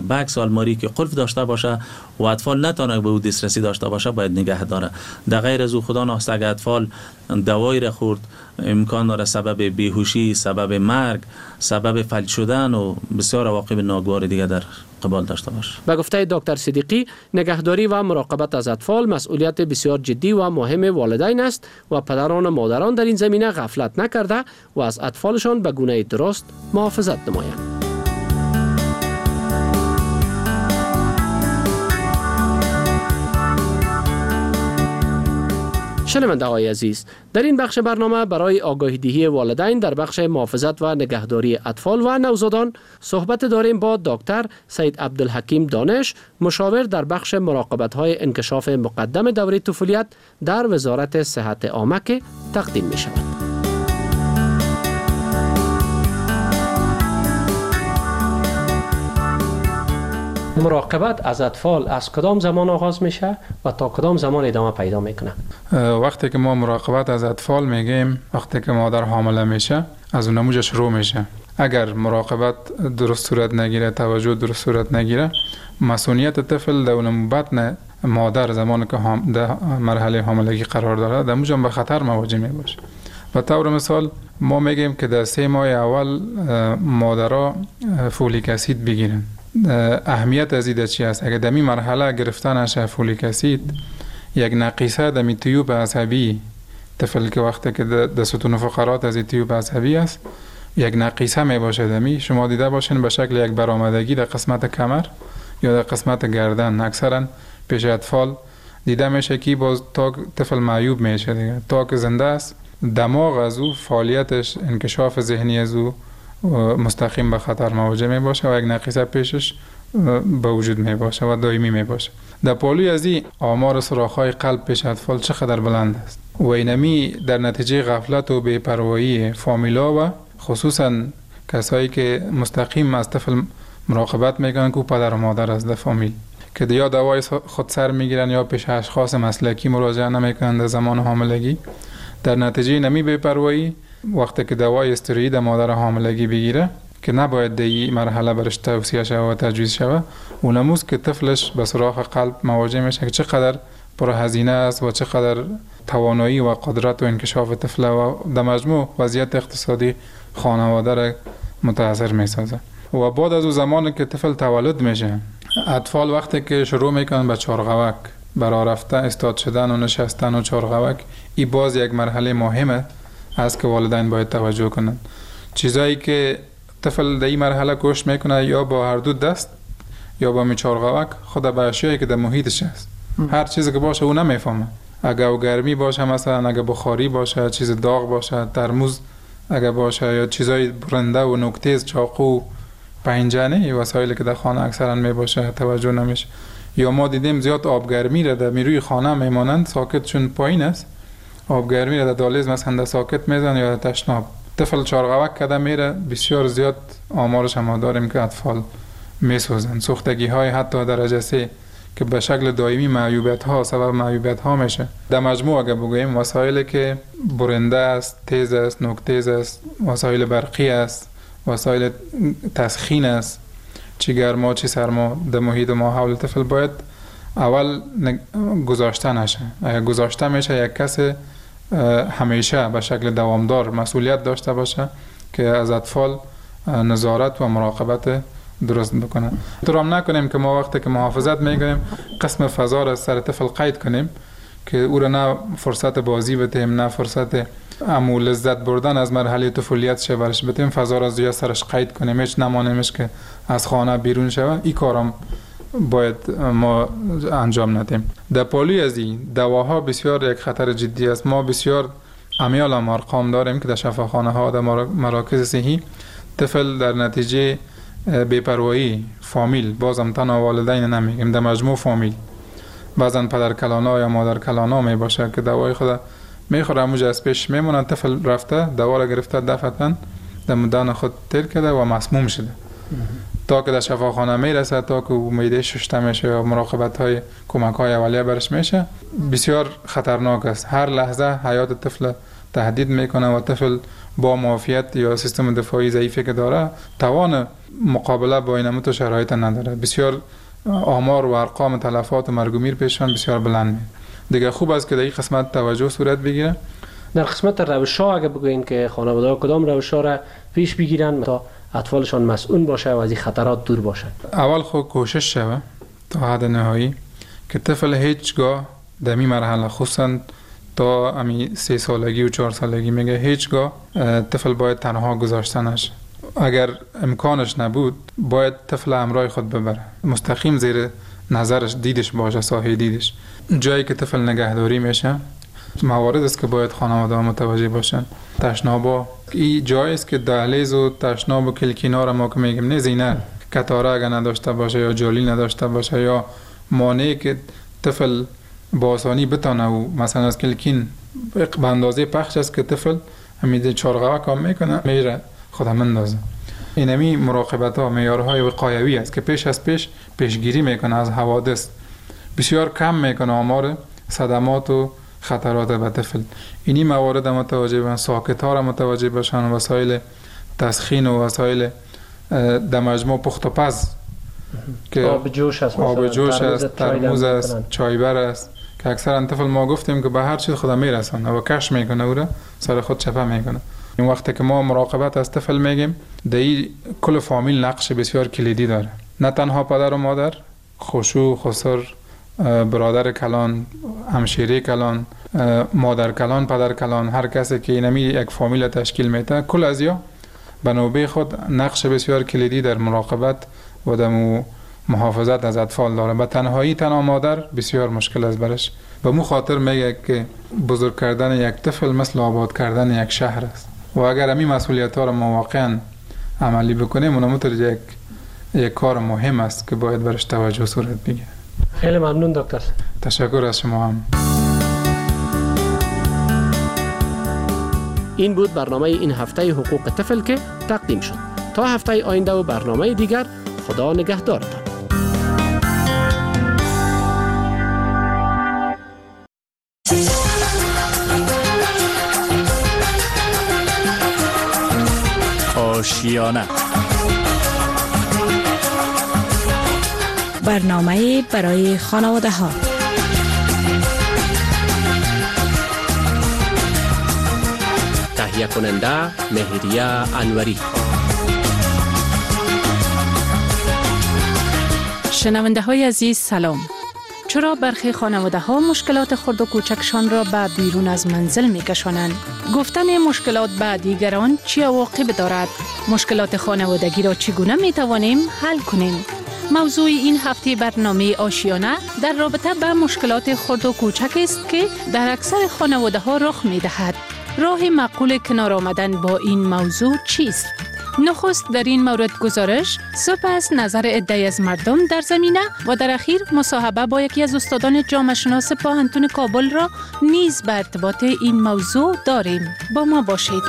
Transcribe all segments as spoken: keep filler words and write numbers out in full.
بکس آلماری که قلف داشته باشه و اطفال نتونه به او دسترسی داشته باشه باید نگه داره. در غیر از او خدا نخواسته اگر اطفال دوایی را خورد امکان داره سبب بیهوشی، سبب مرگ، سبب فلج شدن و بسیار عواقب ناگوار دیگه در قبال داشته باشه. به گفته دکتر صدیقی، نگهداری و مراقبت از اطفال مسئولیت بسیار جدی و مهم والدین است و پدران و مادران در این زمینه غفلت نکرده و از اطفالشان به گونه درست محافظت نمایند. شنونده های عزیز، در این بخش برنامه برای آگاهی دهی والدین در بخش محافظت و نگهداری اطفال و نوزادان صحبت داریم با دکتر سید عبدالحکیم دانش، مشاور در بخش مراقبت های انکشاف مقدم دوره طفولیت در وزارت صحت عامه که تقدیم می شود. مراقبت از اطفال از کدام زمان آغاز میشه و تا کدام زمان ادامه پیدا میکنه؟ وقتی که ما مراقبت از اطفال میگیم وقتی که مادر حامله میشه از اون نموجه شروع میشه. اگر مراقبت درست صورت نگیره، توجه درست صورت نگیره، مسئولیت طفل در اون بطن مادر زمانی که در مرحله حاملگی قرار داره در اونجا به خطر مواجه میباشه. و طور مثال ما میگیم که در سه ماه اول مادرها فولیک اسید بگیرن. اهمیت از این چی است؟ اگر در این مرحله گرفتن نشه فولیک اسید، یک نقیصه در تیوب عصبی طفل که وقتی که در ستون فقرات از تیوب عصبی است یک نقیصه می باشه دمی، شما دیده باشین به شکل یک برآمدگی در قسمت کمر یا در قسمت گردن. اکثرا پیش اطفال دیده میشه که باز تا طفل معیوب میشه دیگه، تا که زنده است دماغ از او فعالیتش انکشاف ذهنی از او مستقیم به خطر مواجه می باشه و یک نقیصه پیشش به وجود می باشه و دائمی می باشه. در پالوی از این آمار سوراخ‌های قلب پیش اطفال چقدر بلند است و اینمی در نتیجه غفلت و بی‌پروایی فامیلا و خصوصا کسایی که مستقیم از طفل مراقبت میکنن که پدر و مادر از در فامیل که یا دوای خود سر میگیرن یا پیش اشخاص مسلکی مراجعه نمیکنن در زمان حاملگی. در نتیجه نمی بی‌پروایی وقتی که دوای استروئید مادر حاملگی بگیره که نباید در این مرحله برش توصیه شود و تجویز شود، اونموز که طفلش به سراغ قلب مواجه میشه که چقدر پرهزینه است و چقدر توانایی و قدرت و انکشاف طفل و در مجموع وضعیت اقتصادی خانواده را متاثر میسازه. و بعد از اون زمانی که طفل تولد میشه، اطفال وقتی که شروع میکنن به چارغوک، برای رفتن، استاد شدن و نشستن و چارغوک، این باز یک مرحله مهمه است که والدین باید توجه کنن. چیزایی که طفل در این مرحله کوشش میکنه یا با هر دو دست یا با میچارغوک خود به اشیایی که در محیطش است. هر چیزی که باشه او نمیفهمه. اگر گرمی باشه، مثلا اگر بخاری باشه، چیز داغ باشه، ترمز اگر باشه یا چیزای برنده و نوک‌تیز، چاقو، پنجره، وسایلی که در خانه اکثرا میباشه توجه نمیشه. یا ما دیدیم زیاد آبگرمی را در میروی خانه میمانند، ساکت چون پایین است، آبگرمی را در دالیز مثلا در ساکت میزن یا در تشناب. طفل چارغوک کده میره، بسیار زیاد آمارش هم داریم که اطفال میسوزن. سوختگی های حتی درجه سه که به شکل دائمی معیوبیت ها سبب معیوبیت ها میشه. در مجموع اگه بگوییم وسایلی که برنده است، تیز است، نوک تیز است، وسایل برقی است، وسایل تسخین است، چی گرما چی سرما در محیط ما حول طفل باید اول گذاشته نشه. اگر گذاشته میشه یک کس همیشه به شکل دوامدار مسئولیت داشته باشه که از اطفال نظارت و مراقبت درست بکنه. احترام نکنیم که ما وقتی که محافظت میکنیم قسم فضا را سر طفل قید کنیم که او را نه فرصت بازی بدیم نه فرصت امو لذت بردن از مرحله طفولیت شه برش بدیم، فضا را زیاد سرش قید کنیم، هیچ نمانیمش که از خانه بیرون شود. این کارم باید ما انجام ندیم. در پالوی از این دواها بسیار یک خطر جدی است. ما بسیار امیال هم ارقام داریم که در شفاخانه ها در مراکز صحی طفل در نتیجه بی‌پروایی فامیل، بازم تنها والدین نمیگیم، در مجموع فامیل، بعضا پدر کلانا یا مادر کلانا می باشه که دوای خود میخوره، موجه از پیش میمونه، طفل رفته دوا را گرفته دفعتاً در مدان خود تیر کرده و مسموم شده تا که در شفاخانه میرسه، تا که میده ششته میشه یا مراقبت های کمک های اولیه برش میشه. بسیار خطرناک است. هر لحظه حیات طفل تهدید میکنه و طفل با معافیت یا سیستم دفاعی ضعیفی که داره توان مقابله با این متو شرایط نداره. بسیار آمار و ارقام تلفات و مرگ و میر پیشان بسیار بلند می. دیگه خوب است که در این قسمت توجه صورت بگیره. در قسمت روش‌ها اگه بگوین که خانواده‌ها کدام روش‌ها را پیش بگیرن تا اطفالشان مسئول باشه و از این خطرات دور باشه؟ اول خود کوشش شوه تا حد نهایی که طفل هیچگاه در این مرحله خصوصا تا امی سه سالگی و چهار سالگی میگه هیچگاه طفل باید تنها گذاشته نشه. اگر امکانش نبود باید طفل همراه خود ببره، مستقیم زیر نظرش دیدش باشه، سایه دیدش. جایی که طفل نگهداری میشه موارد است که باید خانواده ها متوجه باشن. تشنابا این جایی است که دهلیز و تشناب و کلکینا را ما که میگیم نه زینه کتاره اگر نداشته باشه یا جالی نداشته باشه یا مانعی که طفل با آسانی بتانه و مثلا از کلکین به اندازه پخش است که طفل همین چارقوه کام میکنه میره خودم مندازه. اینمی مراقبت ها معیارهای وقایوی است که پیش از پیش پیشگیری میکنه از حوادث، بسیار کم میکنه آمار صدمات و خطرات به طفل. اینی موارد متوجه باشن، ساکت ها را متوجه باشن، وسایل تسخین و وسایل در مجموع پخت و پز که آب جوش است، آب جوش است، ترموز است، چایبر است که اکثرا طفل ما گفتیم که به هر چیز خود میرسونه و کش میکنه او را سر خود چپه میکنه. این وقتی که ما مراقبت از طفل میگیم در این کل فامیل نقش بسیار کلیدی داره، نه تنها پدر و مادر، خشوع، خسر، برادر کلان، همشیره کلان، مادر کلان، پدر کلان، هر کسی که اینمی یک فامیل تشکیل میده کل از یا به نوبه خود نقش بسیار کلیدی در مراقبت و در محافظت از اطفال داره. به تنهایی تنها مادر بسیار مشکل است برش. به مو خاطر میگه که بزرگ کردن یک طفل مثل آباد کردن یک شهر است و اگر همین مسئولیت ها را ما واقعا عملی بکنیم اونموتر یک یک کار مهم است که باید برش توجه صورت بگیره. خیلی ممنون دکتر. تشکر از شما هم. این بود برنامه این هفته حقوق طفل که تقدیم شد. تا هفته آینده و برنامه دیگر، خدا نگهدارتان. آشیانه، برنامه برای خانواده ها. تهیه کننده مهریه انوری. شنونده های عزیز سلام. چرا برخی خانواده ها مشکلات خرد و کوچکشان را به بیرون از منزل می کشانند؟ گفتن مشکلات به دیگران چه عواقب دارد؟ مشکلات خانوادگی را چگونه می توانیم حل کنیم؟ موضوع این هفته برنامه آشیانه در رابطه به مشکلات خرد و کوچک است که در اکثر خانواده ها رخ می دهد. راه معقول کنار آمدن با این موضوع چیست؟ نخست در این مورد گزارش، سپس نظر عده‌ای از مردم در زمینه و در اخیر مصاحبه با یکی از استادان جامعه شناس پوهنتون کابل را نیز به ارتباط این موضوع داریم. با ما باشید.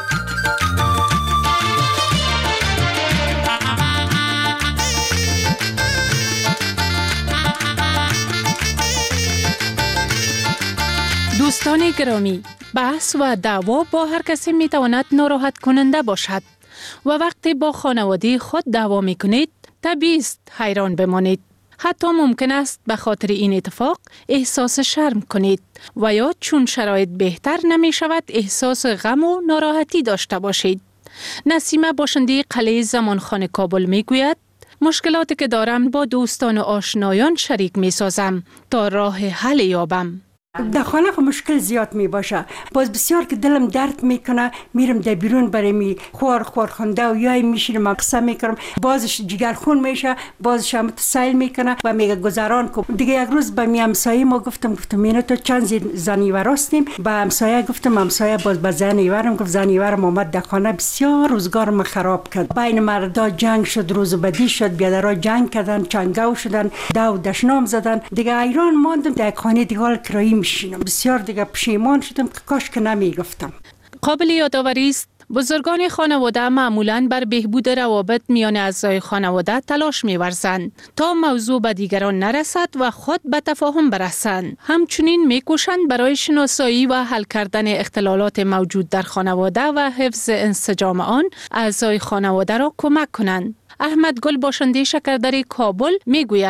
دوستان گرامی، بحث و دعوا با هر کسی می تواند ناراحت کننده باشد و وقتی با خانواده خود دعوا می کنید طبیعی است حیران بمانید. حتی ممکن است به خاطر این اتفاق احساس شرم کنید و یا چون شرایط بهتر نمی شود احساس غم و ناراحتی داشته باشید. نسیمه باشنده قلعه زمانخانه کابل می گوید مشکلاتی که دارم با دوستان و آشنایان شریک می سازم تا راه حل یابم. در خانه خو مشکل زیاد می باشه، باز بسیار که دلم درد میکنه میرم در بیرون برای می خوار خوار خونده و یا میشینم قصه میکنم، بازش جگر خون میشه، بازش هم سیل میکنه و میگه گذران کن. دیگه یک روز به می همسایه ما گفتم گفتم اینو تو چند زنیور هستیم، به همسایه گفتم همسایه باز به زنیورم گفت زنیورم اومد در خانه بسیار روزگارم خراب کرد. بین مردا جنگ شد، روز بدی شد، بیادرها جنگ کردن، چنگاو شدن، داو دشنام زدن. دیگه ایران ماندم در خانه دیگه کرایی میشینم. بسیار دیگه پشیمان شدم که کاش که نمیگفتم. قابل یادآوری است بزرگان خانواده معمولاً بر بهبود روابط میان اعضای خانواده تلاش می‌ورزند تا موضوع به دیگران نرسد و خود به تفاهم برسند. همچنین می‌کوشند برای شناسایی و حل کردن اختلالات موجود در خانواده و حفظ انسجام آن اعضای خانواده را کمک کنند. احمد گل باشنده شکردری کابل میگوید